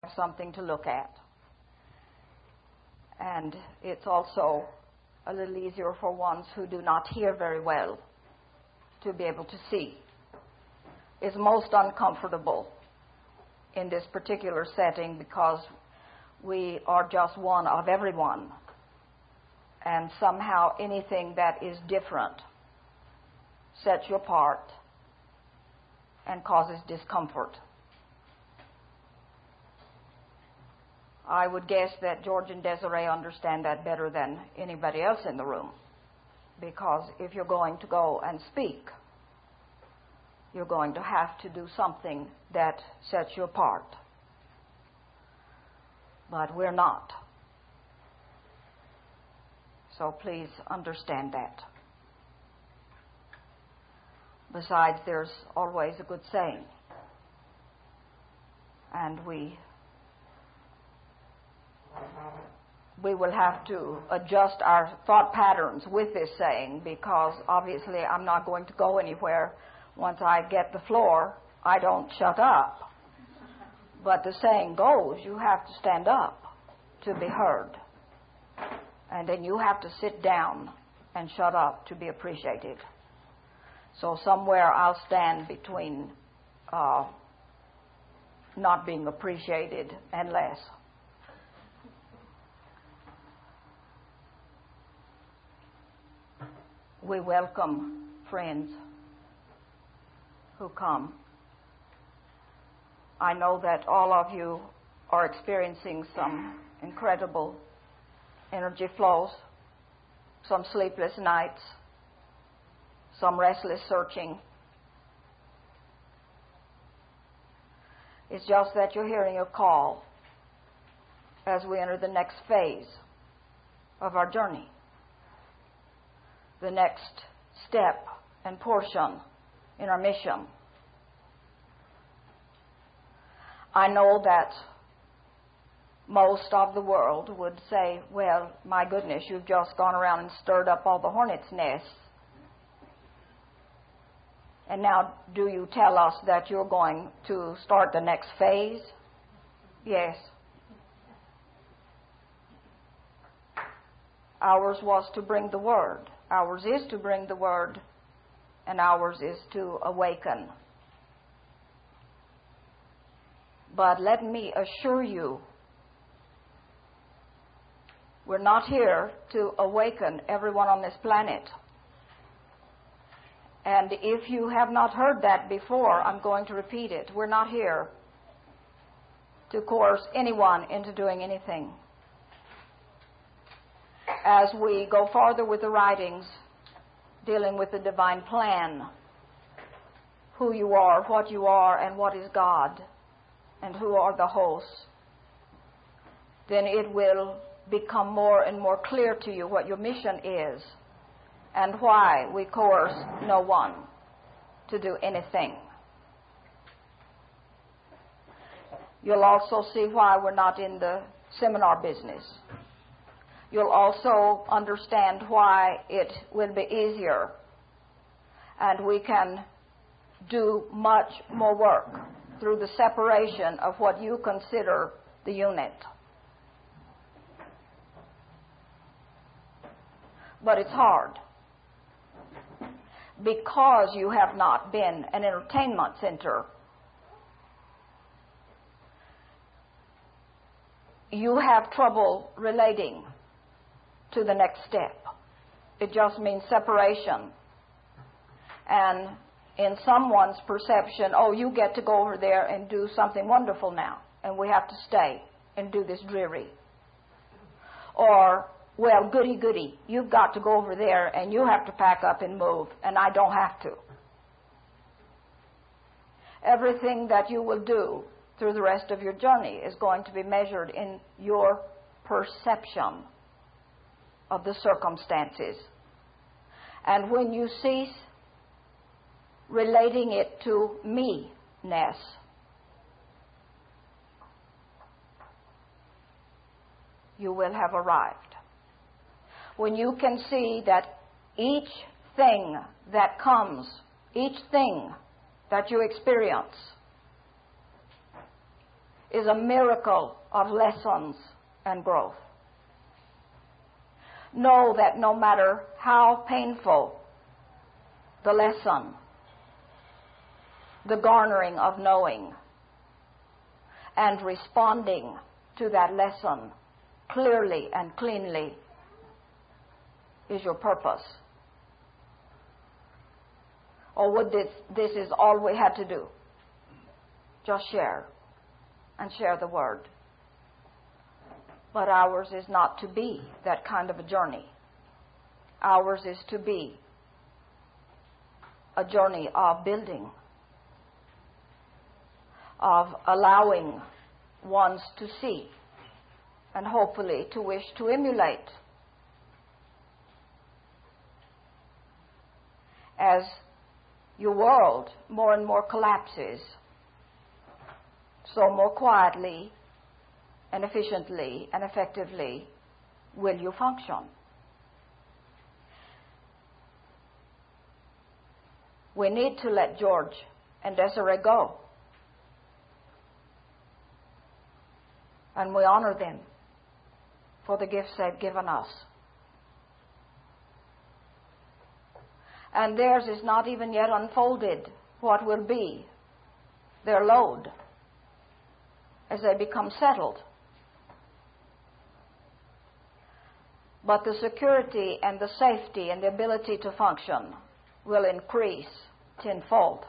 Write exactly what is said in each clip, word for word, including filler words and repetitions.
something to look at. And it's also a little easier for ones who do not hear very well to be able to see. It's most uncomfortable in this particular setting because we are just one of everyone. And somehow anything that is different sets you apart and causes discomfort. I would guess that George and Desiree understand that better than anybody else in the room. Because if you're going to go and speak, you're going to have to do something that sets you apart. But we're not. So please understand that. Besides, there's always a good saying. And we we will have to adjust our thought patterns with this saying, because obviously I'm not going to go anywhere. Once I get the floor, I don't shut up. But the saying goes, you have to stand up to be heard. And then you have to sit down and shut up to be appreciated. So somewhere I'll stand between uh, not being appreciated and less. We welcome friends who come. I know that all of you are experiencing some incredible energy flows, some sleepless nights, some restless searching. It's just that you're hearing a call as we enter the next phase of our journey, the next step and portion in our mission. I know that most of the world would say, well, my goodness, you've just gone around and stirred up all the hornets' nests. And now do you tell us that you're going to start the next phase? Yes. Ours was to bring the word. Ours is to bring the word, and ours is to awaken. But let me assure you, we're not here to awaken everyone on this planet. And if you have not heard that before, I'm going to repeat it. We're not here to coerce anyone into doing anything. As we go farther with the writings, dealing with the divine plan, who you are, what you are, and what is God, and who are the hosts, then it will become more and more clear to you what your mission is and why we coerce no one to do anything. You'll also see why we're not in the seminar business. You'll also understand why it will be easier and we can do much more work through the separation of what you consider the unit. But it's hard because you have not been an entertainment center. You have trouble relating to the next step. It just means separation. And in someone's perception, oh, you get to go over there and do something wonderful now, and we have to stay and do this dreary. Or, well, goody, goody, you've got to go over there and you have to pack up and move, and I don't have to. Everything that you will do through the rest of your journey is going to be measured in your perception of the circumstances. And when you cease relating it to me-ness, you will have arrived. When you can see that each thing that comes, each thing that you experience is a miracle of lessons and growth. Know that no matter how painful the lesson, the garnering of knowing and responding to that lesson clearly and cleanly is your purpose. Or would this, this is all we had to do? Just share and share the word. But ours is not to be that kind of a journey. Ours is to be a journey of building, of allowing ones to see and hopefully to wish to emulate. As your world more and more collapses, so more quietly and efficiently and effectively will you function. We need to let George and Desiree go. And we honor them for the gifts they've given us. And theirs is not even yet unfolded what will be their load as they become settled. But the security and the safety and the ability to function will increase tenfold.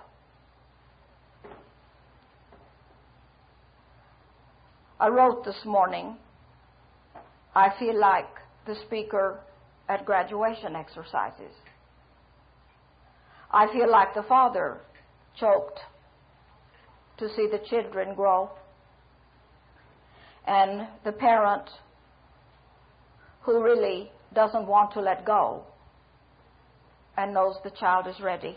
I wrote this morning, I feel like the speaker at graduation exercises. I feel like the father choked to see the children grow, and the parent who really doesn't want to let go and knows the child is ready.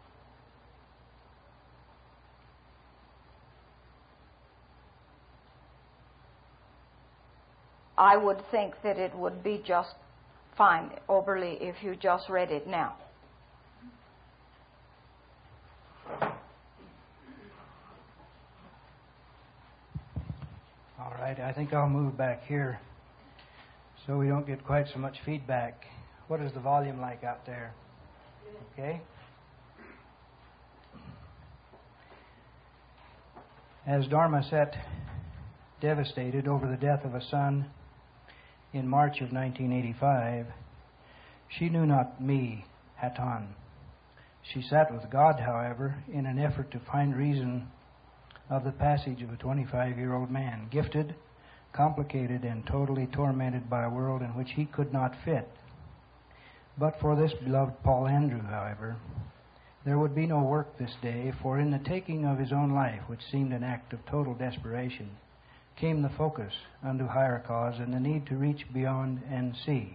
I would think that it would be just fine, overly, if you just read it now. All right, I think I'll move back here so we don't get quite so much feedback. What is the volume like out there? Okay. As Dharma sat devastated over the death of a son in March of nineteen eighty-five, she knew not me, Hatan. She sat with God, however, in an effort to find reason of the passage of a twenty-five-year-old man, gifted, complicated, and totally tormented by a world in which he could not fit. But for this beloved Paul Andrew, however, there would be no work this day, for in the taking of his own life, which seemed an act of total desperation, came the focus unto higher cause and the need to reach beyond and see.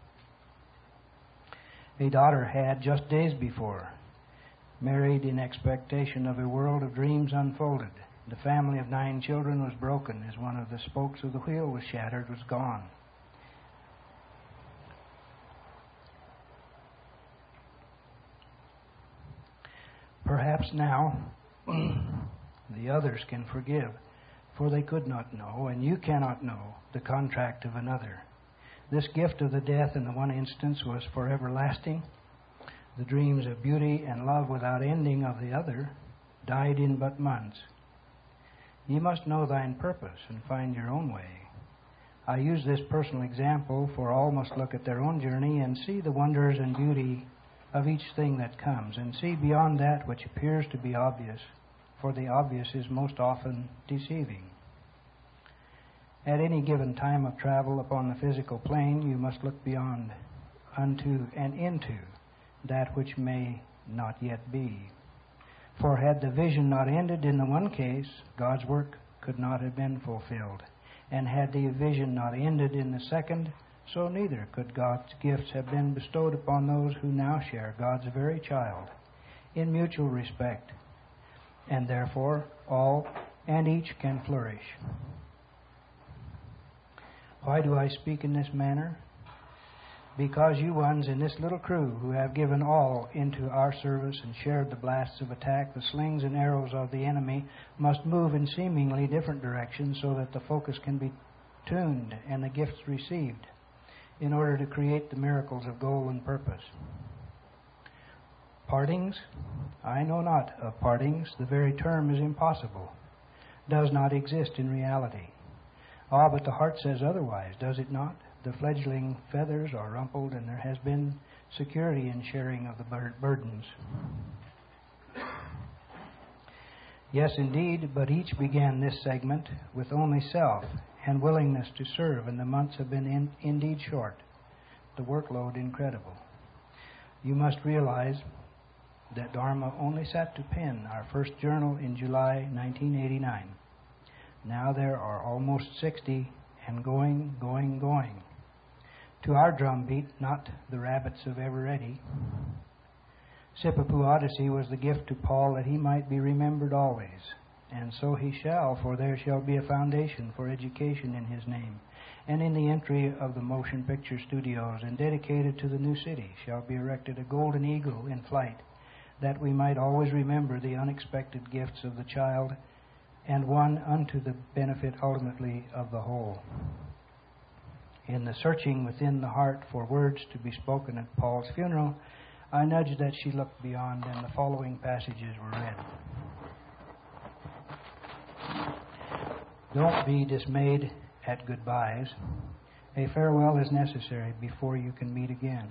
A daughter had, just days before, married in expectation of a world of dreams unfolded. The family of nine children was broken as one of the spokes of the wheel was shattered, was gone. Perhaps now the others can forgive, for they could not know, and you cannot know, the contract of another. This gift of the death in the one instance was for everlasting. The dreams of beauty and love without ending of the other died in but months. Ye must know thine purpose and find your own way. I use this personal example, for all must look at their own journey and see the wonders and beauty of each thing that comes, and see beyond that which appears to be obvious, for the obvious is most often deceiving. At any given time of travel upon the physical plane, you must look beyond, unto, and into that which may not yet be. For had the vision not ended in the one case, God's work could not have been fulfilled. And had the vision not ended in the second, so neither could God's gifts have been bestowed upon those who now share God's very child in mutual respect. And therefore, all and each can flourish. Why do I speak in this manner? because you ones in this little crew who have given all into our service and shared the blasts of attack, the slings and arrows of the enemy must move in seemingly different directions so that the focus can be tuned and the gifts received in order to create the miracles of goal and purpose. Partings? I know not of partings. The very term is impossible, does not exist in reality. Ah, but the heart says otherwise, does it not? The fledgling feathers are rumpled, and there has been security in sharing of the bur- burdens. Yes, indeed, but each began this segment with only self and willingness to serve, and the months have been in, indeed short, the workload incredible. You must realize that Dharma only sat to pen our first journal in July nineteen eighty-nine. Now there are almost sixty, and going, going, going. To our drumbeat, not the rabbits of Eveready. Sipapu Odyssey was the gift to Paul that he might be remembered always. And so he shall, for there shall be a foundation for education in his name. And in the entry of the motion picture studios, and dedicated to the new city, shall be erected a golden eagle in flight, that we might always remember the unexpected gifts of the child, and one unto the benefit ultimately of the whole. In the searching within the heart for words to be spoken at Paul's funeral, I nudged that she looked beyond, and the following passages were read. Don't be dismayed at goodbyes. A farewell is necessary before you can meet again.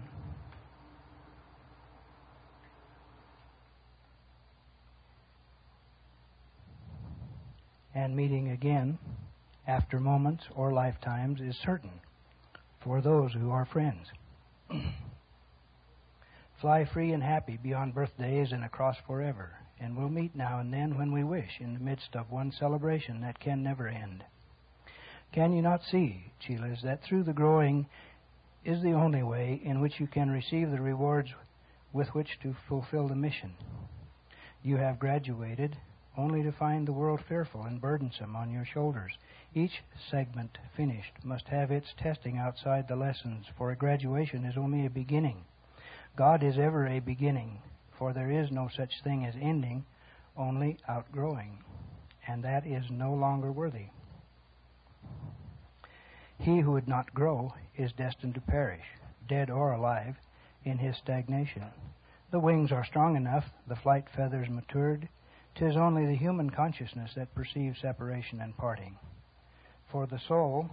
And meeting again, after moments or lifetimes, is certain for those who are friends. Fly free and happy beyond birthdays and across forever, and we'll meet now and then when we wish in the midst of one celebration that can never end. Can you not see, Chilas, that through the growing is the only way in which you can receive the rewards with which to fulfill the mission? You have graduated only to find the world fearful and burdensome on your shoulders. Each segment finished must have its testing outside the lessons, for a graduation is only a beginning. God is ever a beginning, for there is no such thing as ending, only outgrowing, and that is no longer worthy. He who would not grow is destined to perish, dead or alive, in his stagnation. The wings are strong enough, the flight feathers matured. 'Tis only the human consciousness that perceives separation and parting. For the soul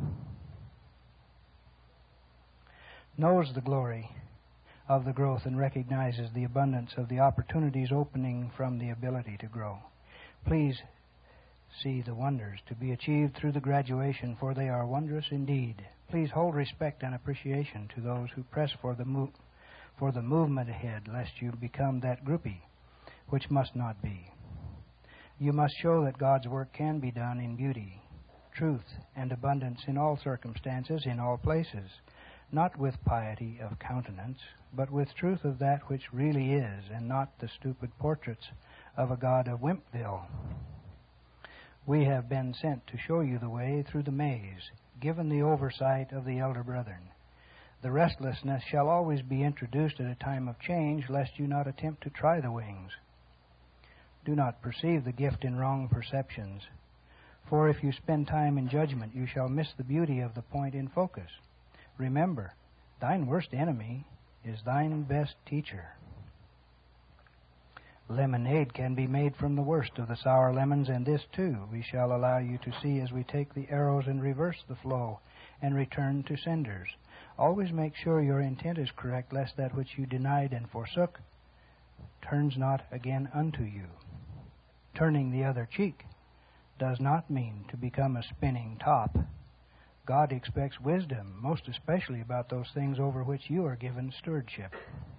knows the glory of the growth and recognizes the abundance of the opportunities opening from the ability to grow. Please see the wonders to be achieved through the graduation, for they are wondrous indeed. Please hold respect and appreciation to those who press for the mo- for the movement ahead, lest you become that groupie, which must not be. You must show that God's work can be done in beauty, truth, and abundance in all circumstances, in all places, not with piety of countenance, but with truth of that which really is, and not the stupid portraits of a god of Wimpville. We have been sent to show you the way through the maze, given the oversight of the elder brethren. The restlessness shall always be introduced at a time of change, lest you not attempt to try the wings. Do not perceive the gift in wrong perceptions, for if you spend time in judgment, you shall miss the beauty of the point in focus. Remember, thine worst enemy is thine best teacher. Lemonade can be made from the worst of the sour lemons, and this too we shall allow you to see as we take the arrows and reverse the flow and return to cinders. Always make sure your intent is correct, lest that which you denied and forsook turns not again unto you. Turning the other cheek does not mean to become a spinning top. God expects wisdom, most especially about those things over which you are given stewardship.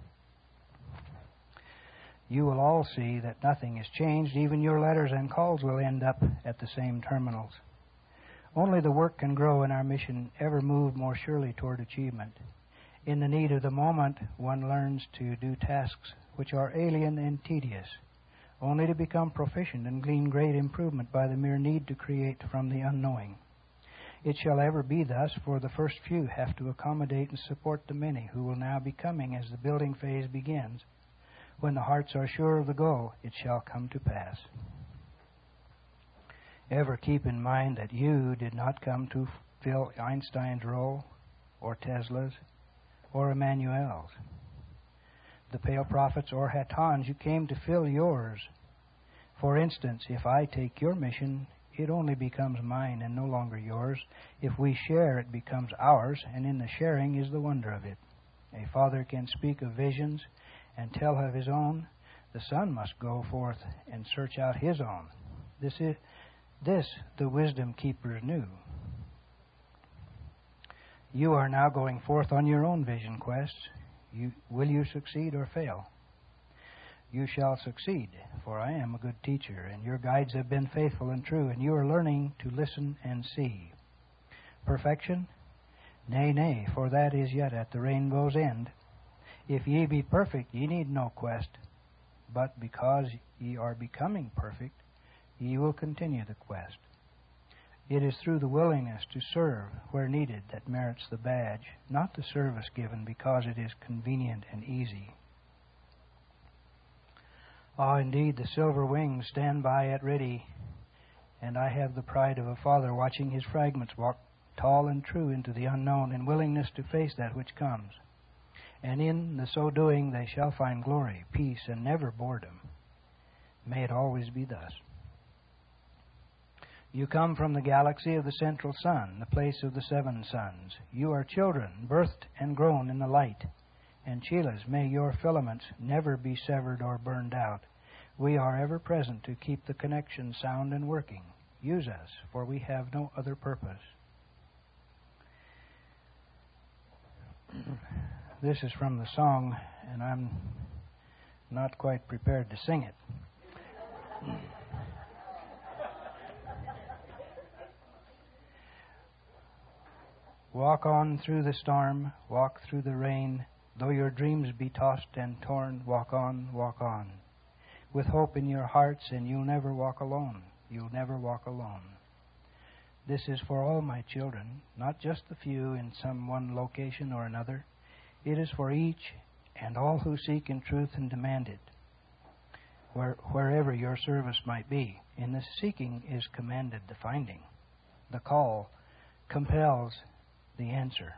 You will all see that nothing is changed. Even your letters and calls will end up at the same terminals. Only the work can grow and our mission ever move more surely toward achievement. In the need of the moment, one learns to do tasks which are alien and tedious, only to become proficient and glean great improvement by the mere need to create from the unknowing. It shall ever be thus, for the first few have to accommodate and support the many who will now be coming as the building phase begins. When the hearts are sure of the goal, it shall come to pass. Ever keep in mind that you did not come to fill Einstein's role, or Tesla's, or Emmanuel's, the pale prophets, or Hatan's. You came to fill yours. For instance, if I take your mission, it only becomes mine and no longer yours. If we share, it becomes ours, and in the sharing is the wonder of it. A father can speak of visions and tell of his own. The son must go forth and search out his own. This is this the wisdom keepers knew. You are now going forth on your own vision quests. You, will you succeed or fail? You shall succeed, for I am a good teacher, and your guides have been faithful and true, and you are learning to listen and see. Perfection? Nay, nay, for that is yet at the rainbow's end. If ye be perfect, ye need no quest, but because ye are becoming perfect, ye will continue the quest. It is through the willingness to serve where needed that merits the badge, not the service given because it is convenient and easy. Ah, indeed, the silver wings stand by at ready, and I have the pride of a father watching his fragments walk tall and true into the unknown in willingness to face that which comes. And in the so doing they shall find glory, peace, and never boredom. May it always be thus. You come from the galaxy of the central sun, the place of the seven suns. You are children, birthed and grown in the light. And Chilas, may your filaments never be severed or burned out. We are ever present to keep the connection sound and working. Use us, for we have no other purpose. This is from the song, and I'm not quite prepared to sing it. Walk on through the storm, walk through the rain. Though your dreams be tossed and torn, walk on, walk on. With hope in your hearts, and you'll never walk alone. You'll never walk alone. This is for all my children, not just the few in some one location or another. It is for each and all who seek in truth and demand it, where, wherever your service might be. In the seeking is commanded the finding. The call compels the answer.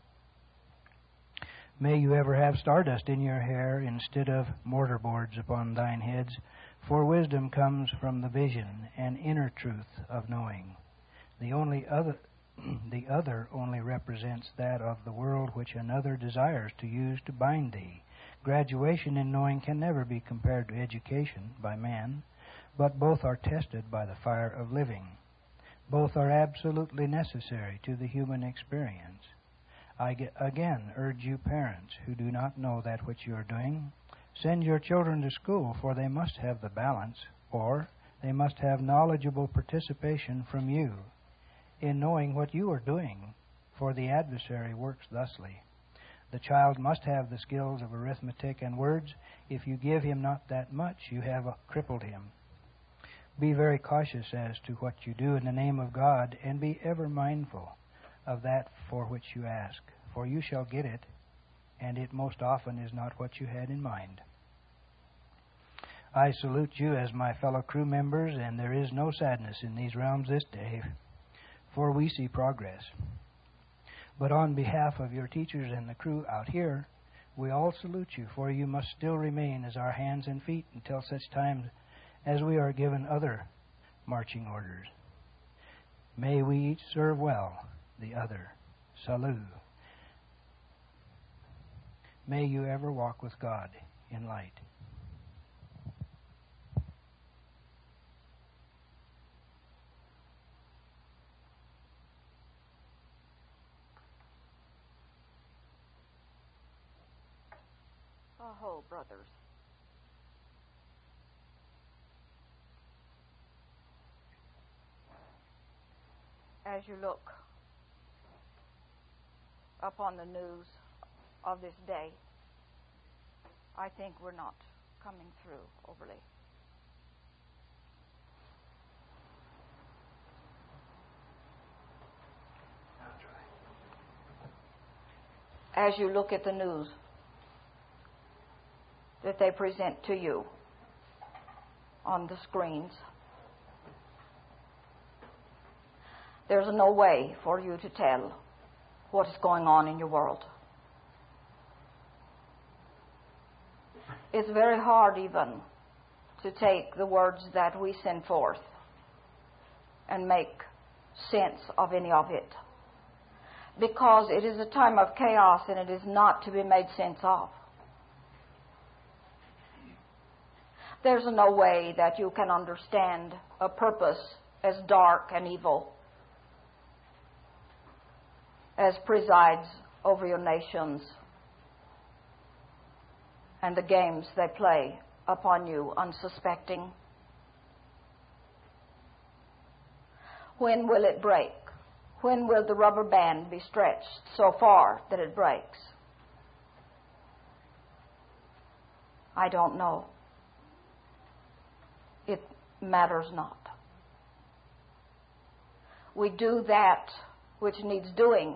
May you ever have stardust in your hair instead of mortarboards upon thine heads, for wisdom comes from the vision and inner truth of knowing. The only other, the other only represents that of the world which another desires to use to bind thee. Graduation in knowing can never be compared to education by man, but both are tested by the fire of living. Both are absolutely necessary to the human experience. I again urge you parents who do not know that which you are doing, send your children to school, for they must have the balance, or they must have knowledgeable participation from you in knowing what you are doing, for the adversary works thusly. The child must have the skills of arithmetic and words. If you give him not that much, you have crippled him. Be very cautious as to what you do in the name of God, and be ever mindful of that for which you ask, for you shall get it, and it most often is not what you had in mind. I salute you as my fellow crew members, and there is no sadness in these realms this day, for we see progress. But on behalf of your teachers and the crew out here, we all salute you, for you must still remain as our hands and feet until such time as we are given other marching orders. May we each serve well the other. Salut. May you ever walk with God in light. Oh, brothers. As you look upon the news of this day, I think we're not coming through overly. as you look at the news that they present to you on the screens. There's no way for you to tell what is going on in your world. It's very hard even to take the words that we send forth and make sense of any of it, because it is a time of chaos and it is not to be made sense of. There's no way that you can understand a purpose as dark and evil as presides over your nations and the games they play upon you unsuspecting. When will it break? When will the rubber band be stretched so far that it breaks? I don't know. It matters not. We do that which needs doing,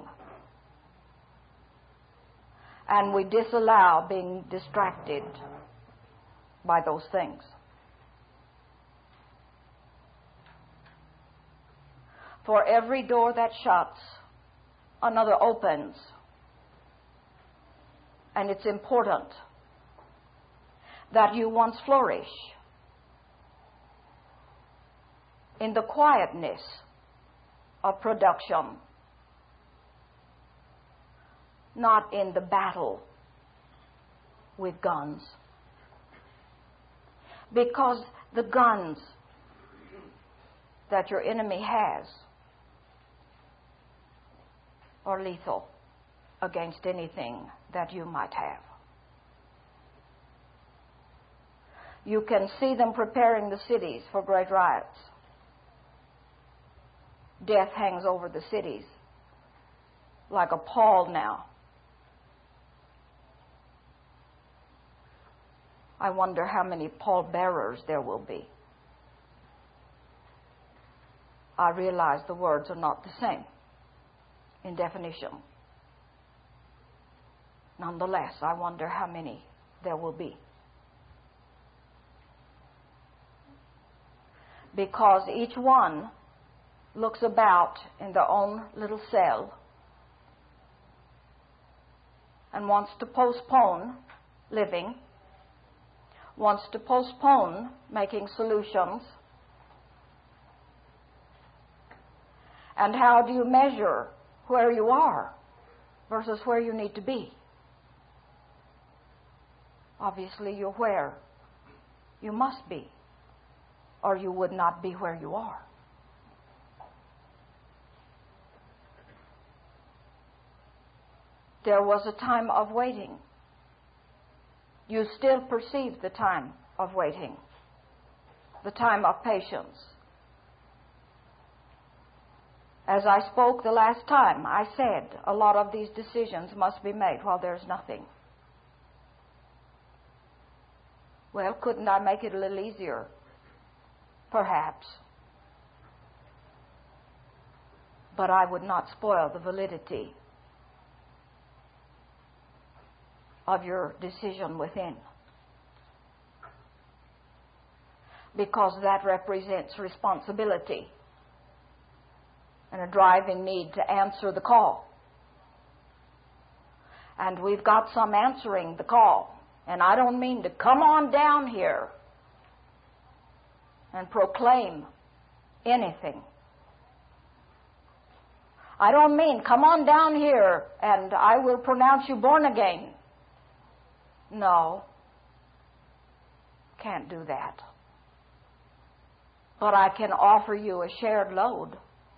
and we disallow being distracted by those things. For every door that shuts, another opens. And it's important that you once flourish in the quietness of production, not in the battle with guns. Because the guns that your enemy has are lethal against anything that you might have. You can see them preparing the cities for great riots. Death hangs over the cities like a pall now. I wonder how many pallbearers there will be. I realize the words are not the same in definition. Nonetheless, I wonder how many there will be. Because each one looks about in their own little cell and wants to postpone living, wants to postpone making solutions. And how do you measure where you are versus where you need to be? Obviously, you're where you must be, or you would not be where you are. There was a time of waiting. You still perceive the time of waiting, the time of patience. As I spoke the last time, I said a lot of these decisions must be made while there's nothing. Well, couldn't I make it a little easier? Perhaps. But I would not spoil the validity of your decision within, because that represents responsibility and a driving need to answer the call. And we've got some answering the call. And I don't mean to come on down here and proclaim anything. I don't mean come on down here and I will pronounce you born again. No, can't do that. But I can offer you a shared load.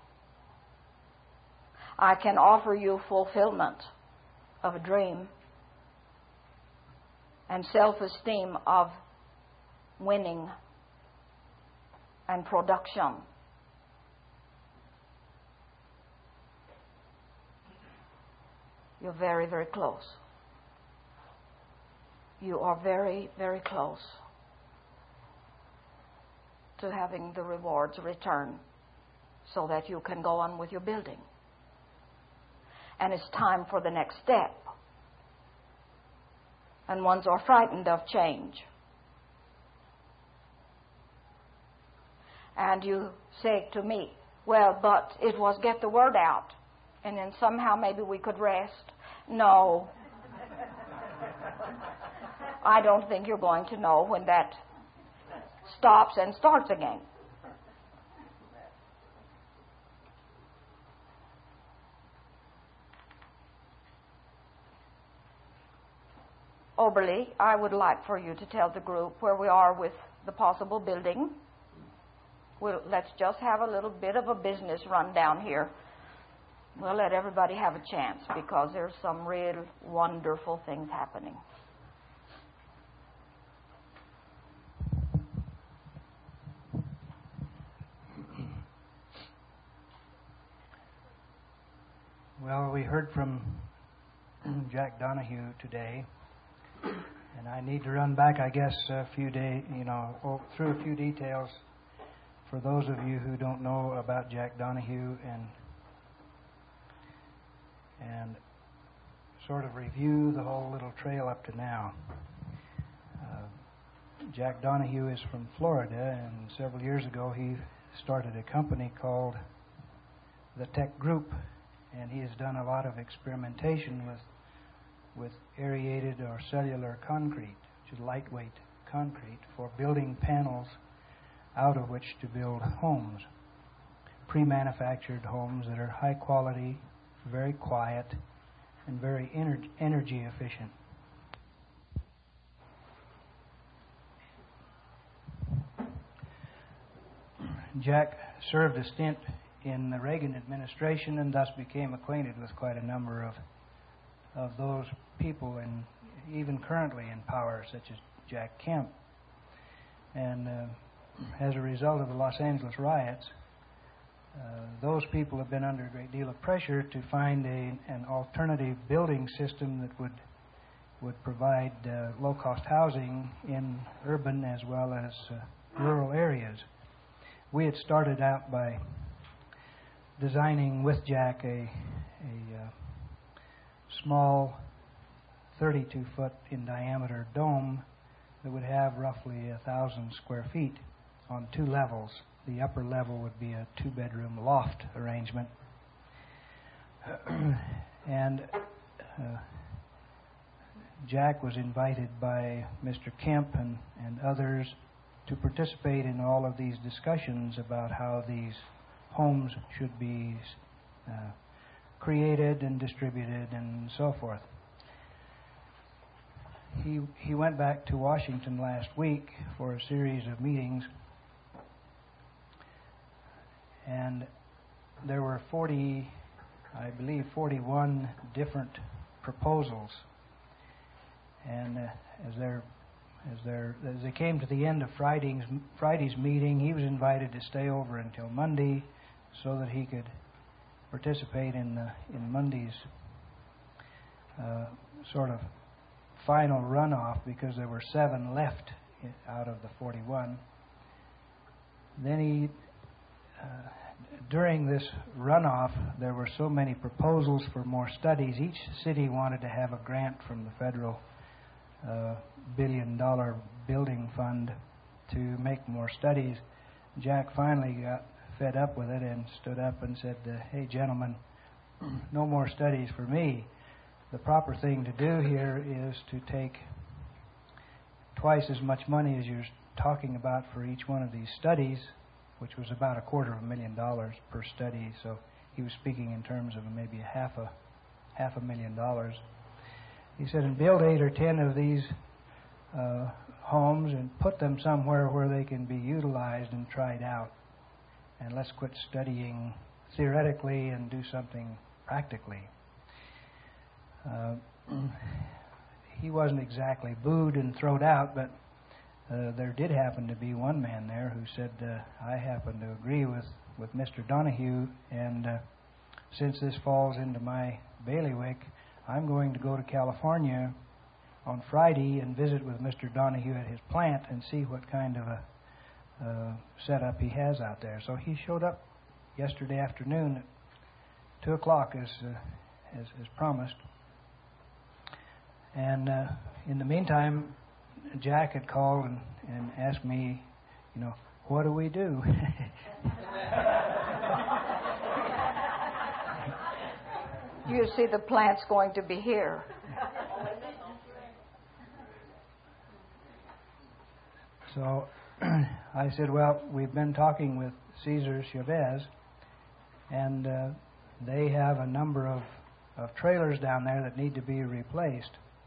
I can offer you fulfillment of a dream and self-esteem of winning and production. You're very, very close. You are very, very close to having the rewards return so that you can go on with your building. And it's time for the next step. and ones are frightened of change. And you say to me, well, but it was get the word out, and then somehow maybe we could rest. No. I don't think you're going to know when that stops and starts again. Oberly, I would like for you to tell the group where we are with the possible building. We'll, let's just have a little bit of a business rundown here. We'll let everybody have a chance because there's some real wonderful things happening. Well, we heard from Jack Donahue today, and I need to run back, I guess, a few days, you know, through a few details for those of you who don't know about Jack Donahue, and and sort of review the whole little trail up to now. Uh, Jack Donahue is from Florida, and several years ago he started a company called the Tech Group, and he has done a lot of experimentation with with aerated or cellular concrete, which is lightweight concrete, for building panels out of which to build homes, pre-manufactured homes that are high quality, very quiet, and very ener- energy efficient. Jack served a stint in the Reagan administration and thus became acquainted with quite a number of of those people, and even currently in power, such as Jack Kemp. And uh, as a result of the Los Angeles riots, uh, those people have been under a great deal of pressure to find a, an alternative building system that would would provide uh, low-cost housing in urban as well as uh, rural areas. We had started out by designing with Jack a, a uh, small thirty-two foot in diameter dome that would have roughly a thousand square feet on two levels. The upper level would be a two bedroom loft arrangement. and uh, Jack was invited by Mister Kemp and, and others to participate in all of these discussions about how these homes should be uh, created and distributed and so forth. He he went back to Washington last week for a series of meetings, and there were forty, I believe, forty-one different proposals. And uh, as they're as they're as they came to the end of Friday's Friday's meeting, he was invited to stay over until Monday so that he could participate in the, in Monday's uh, sort of final runoff, because there were seven left out of the forty-one. Then he, uh, during this runoff, there were so many proposals for more studies. Each city wanted to have a grant from the federal uh, billion dollar building fund to make more studies. Jack finally got fed up with it and stood up and said, uh, hey, gentlemen, no more studies for me. The proper thing to do here is to take twice as much money as you're talking about for each one of these studies, which was about a quarter of a million dollars per study. So he was speaking in terms of maybe a half a half a million dollars. He said, and build eight or ten of these uh, homes and put them somewhere where they can be utilized and tried out. And let's quit studying theoretically and do something practically. Uh, he wasn't exactly booed and thrown out, but uh, there did happen to be one man there who said, uh, I happen to agree with, with Mister Donahue, and uh, since this falls into my bailiwick, I'm going to go to California on Friday and visit with Mister Donahue at his plant and see what kind of a uh, setup he has out there. So he showed up yesterday afternoon at two o'clock as, uh, as as promised. And uh, in the meantime, Jack had called and, and asked me, you know, what do we do? You see, the plant's going to be here. So I said, well, we've been talking with Cesar Chavez, and uh, they have a number of, of trailers down there that need to be replaced.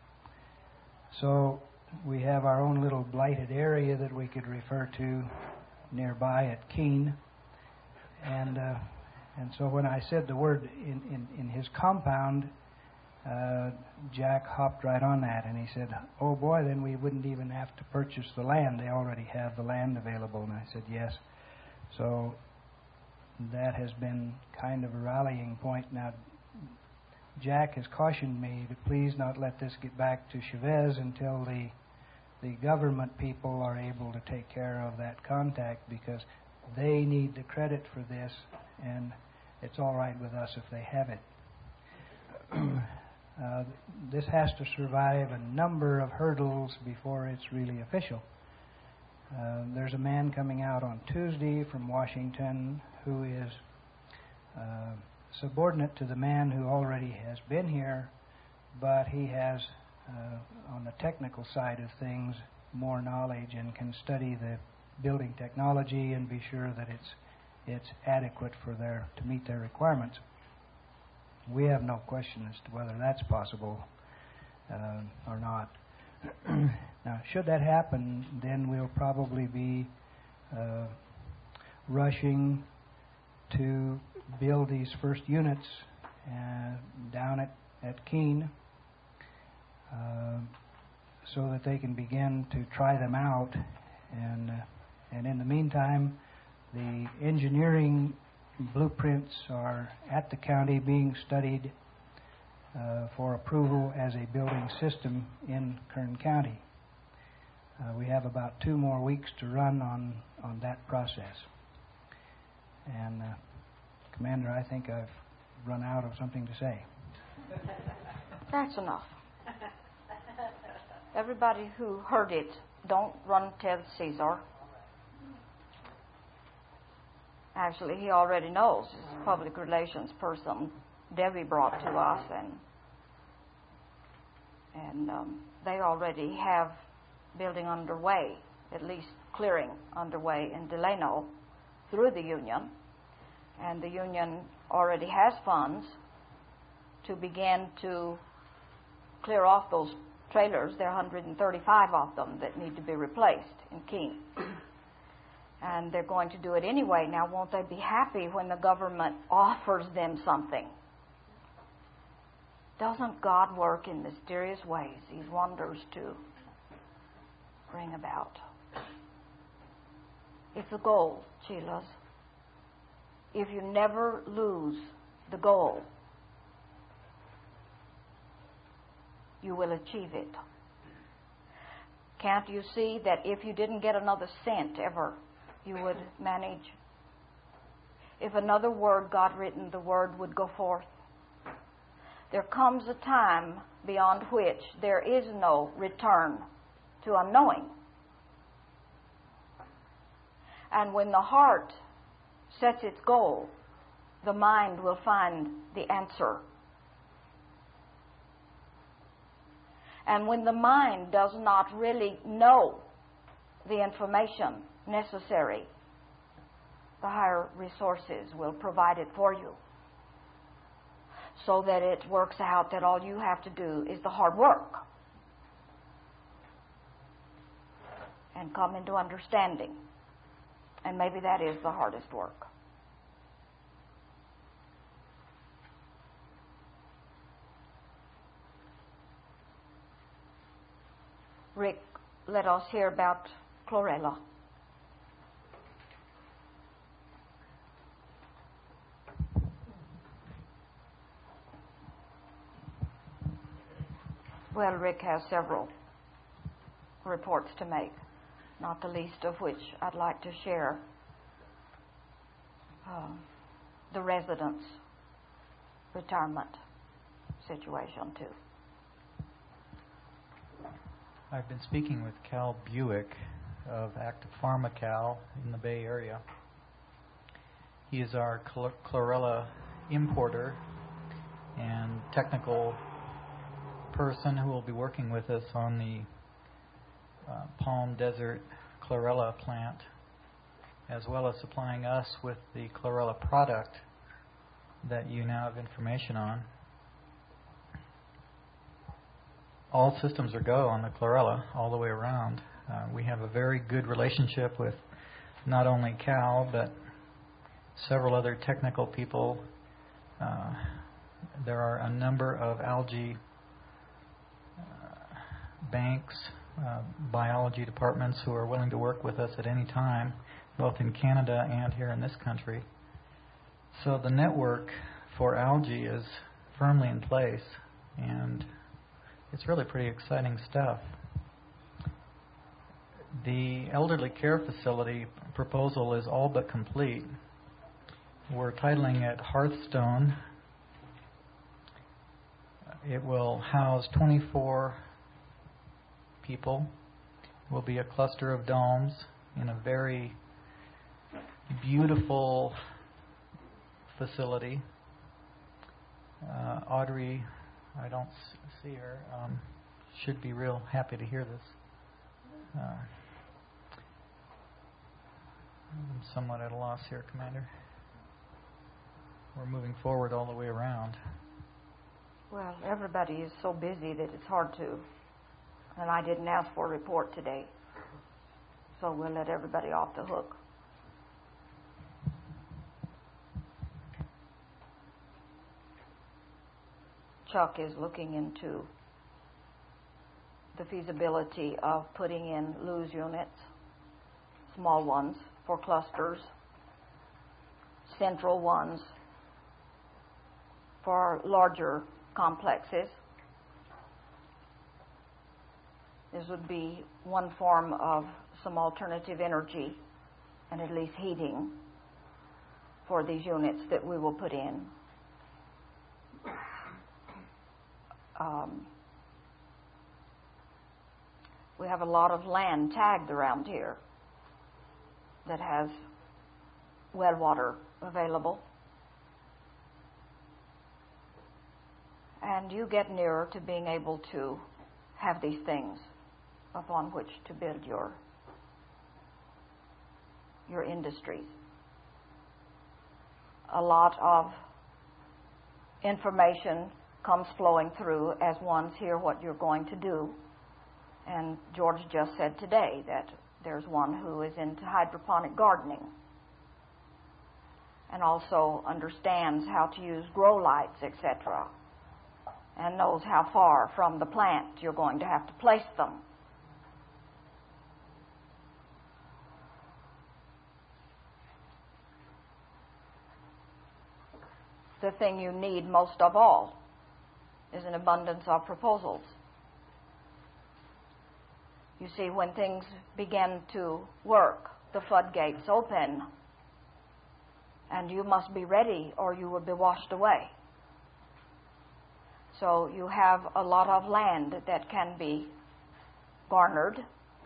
So we have our own little blighted area that we could refer to nearby at Keene. And uh, and so when I said the word in, in, in his compound, uh, Jack hopped right on that, and he said, oh boy, then we wouldn't even have to purchase the land. They already have the land available. And I said, yes. So that has been kind of a rallying point. Now, Jack has cautioned me to please not let this get back to Chavez until the the government people are able to take care of that contact, because they need the credit for this, and it's all right with us if they have it. uh, this has to survive a number of hurdles before it's really official. Uh, there's a man coming out on Tuesday from Washington who is uh, subordinate to the man who already has been here, but he has, uh, on the technical side of things, more knowledge and can study the building technology and be sure that it's it's adequate for their to meet their requirements. We have no question as to whether that's possible uh, or not. Now, should that happen, then we'll probably be uh, rushing to build these first units uh, down at, at Keene uh, so that they can begin to try them out. And, uh, and in the meantime, the engineering blueprints are at the county being studied uh, for approval as a building system in Kern County. Uh, we have about two more weeks to run on, on that process. And uh, Commander, I think I've run out of something to say. That's enough. Everybody who heard it, don't run tell Cesar. Actually, he already knows. He's a public relations person Debbie brought to us, and and um, they already have building underway, at least clearing underway in Delano through the union. And the union already has funds to begin to clear off those trailers. There are one hundred thirty-five of them that need to be replaced in Keene. And they're going to do it anyway. Now, won't they be happy when the government offers them something? Doesn't God work in mysterious ways, these wonders to bring about? It's a goal, Sheila's. If you never lose the goal, you will achieve it. Can't you see that if you didn't get another cent ever, you would manage? If another word got written, the word would go forth. There comes a time beyond which there is no return to unknowing. And when the heart sets its goal, the mind will find the answer. And when the mind does not really know the information necessary, the higher resources will provide it for you, so that it works out that all you have to do is the hard work and come into understanding. And maybe that is the hardest work. Rick, let us hear about chlorella. Well, Rick has several reports to make, not the least of which I'd like to share uh, the residents' retirement situation, too. I've been speaking with Cal Buick of Active Pharma Cal in the Bay Area. He is our chlorella importer and technical person who will be working with us on the uh, Palm Desert chlorella plant, as well as supplying us with the chlorella product that you now have information on. All systems are go on the chlorella all the way around. Uh, we have a very good relationship with not only Cal, but several other technical people. Uh, there are a number of algae uh, banks, uh, biology departments who are willing to work with us at any time, both in Canada and here in this country. So the network for algae is firmly in place, and it's really pretty exciting stuff. The elderly care facility proposal is all but complete. We're titling it Hearthstone. It will house twenty-four people. It will be a cluster of domes in a very beautiful facility. Uh, Audrey, I don't see her, um, should be real happy to hear this. Uh, I'm somewhat at a loss here, Commander. We're moving forward all the way around. Well, everybody is so busy that it's hard to. And I didn't ask for a report today. So we'll let everybody off the hook. Chuck is looking into the feasibility of putting in loose units, small ones for clusters, central ones for larger complexes. This would be one form of some alternative energy and at least heating for these units that we will put in. Um, we have a lot of land tagged around here that has well water available. And you get nearer to being able to have these things upon which to build your your industries. A lot of information comes flowing through as ones hear what you're going to do. And George just said today that there's one who is into hydroponic gardening and also understands how to use grow lights, et cetera, and knows how far from the plant you're going to have to place them. The thing you need most of all is an abundance of proposals. You see, when things begin to work, the floodgates open, and you must be ready or you will be washed away. So you have a lot of land that can be garnered,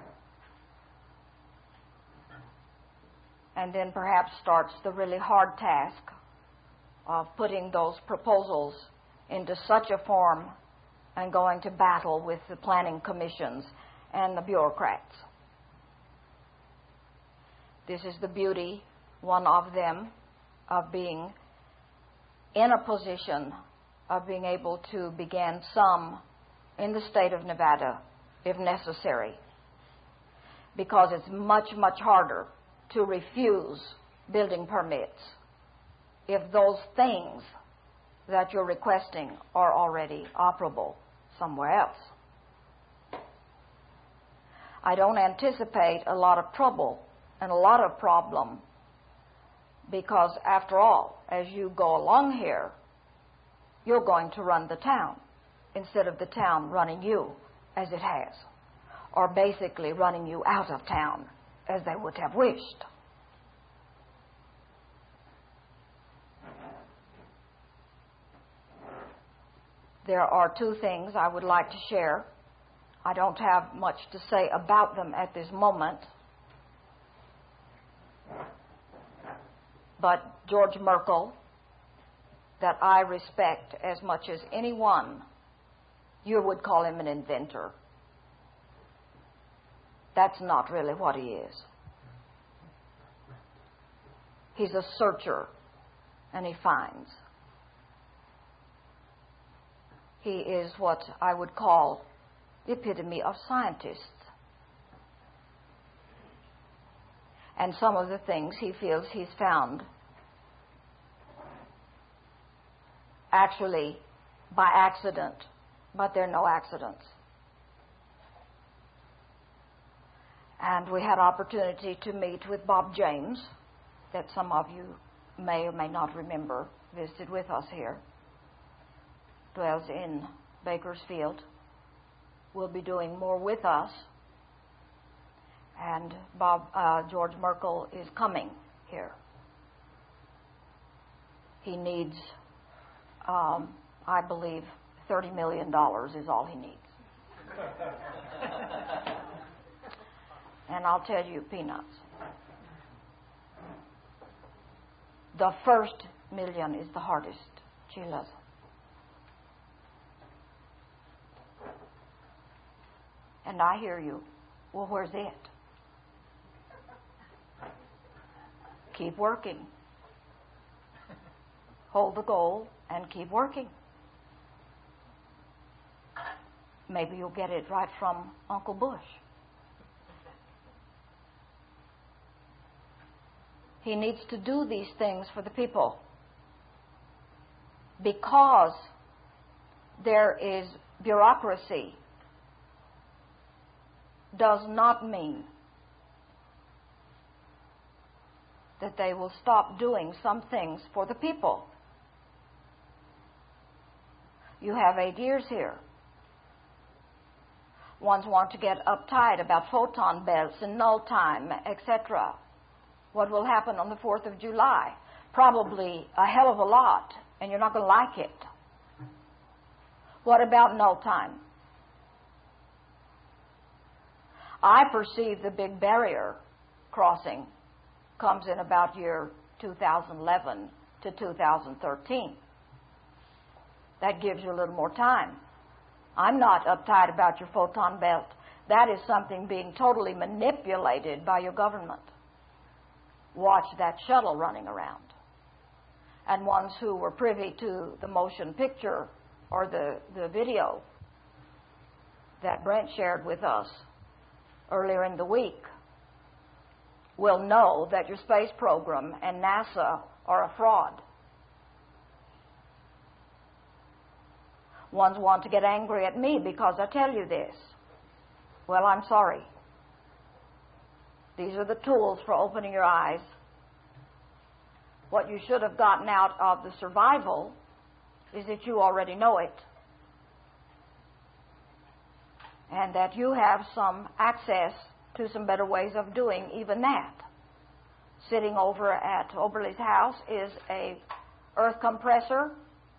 and then perhaps starts the really hard task of putting those proposals into such a form and going to battle with the planning commissions and the bureaucrats. This is the beauty, one of them, of being in a position of being able to begin some in the state of Nevada, if necessary, because it's much, much harder to refuse building permits if those things that you're requesting are already operable somewhere else. I don't anticipate a lot of trouble and a lot of problem because, after all, as you go along here, you're going to run the town instead of the town running you, as it has, or basically running you out of town, as they would have wished. There are two things I would like to share I don't have much to say about them at this moment. But George Merkel, that I respect as much as anyone, you would call him an inventor. That's not really what he is. He's a searcher, and he finds. He is what I would call the epitome of scientists. And some of the things he feels he's found actually by accident, but there are no accidents. And we had opportunity to meet with Bob James, that some of you may or may not remember, visited with us here, dwells in Bakersfield, will be doing more with us. And Bob uh, George Merkel is coming here. He needs, um, I believe, thirty million dollars is all he needs. And I'll tell you, peanuts. The first million is the hardest. Chilas. And I hear you. Well, where's it? Keep working. Hold the goal and keep working. Maybe you'll get it right from Uncle Bush. He needs to do these things for the people because there is bureaucracy does not mean that they will stop doing some things for the people. You have eight years here. Ones want to get uptight about photon belts and null time, et cetera. What will happen on the fourth of July? Probably a hell of a lot, and you're not going to like it. What about null time? I perceive the big barrier crossing comes in about year two thousand eleven to two thousand thirteen. That gives you a little more time. I'm not uptight about your photon belt. That is something being totally manipulated by your government. Watch that shuttle running around. And ones who were privy to the motion picture or the, the video that Brent shared with us earlier in the week will know that your space program and NASA are a fraud. Ones want to get angry at me because I tell you this. Well, I'm sorry. These are the tools for opening your eyes. What you should have gotten out of the survival is that you already know it. And that you have some access to some better ways of doing even that. Sitting over at Oberle's house is a earth compressor.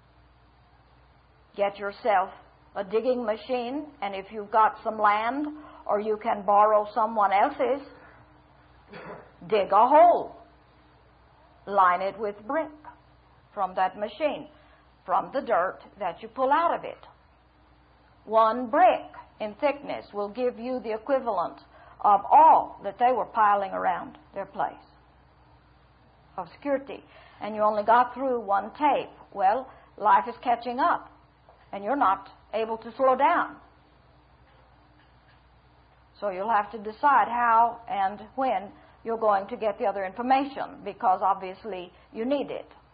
Get yourself a digging machine, and if you've got some land or you can borrow someone else's, dig a hole. Line it with brick from that machine, from the dirt that you pull out of it. One brick in thickness will give you the equivalent of all that they were piling around their place of security. And you only got through one tape. Well, life is catching up, and you're not able to slow down. So you'll have to decide how and when you're going to get the other information, because obviously you need it.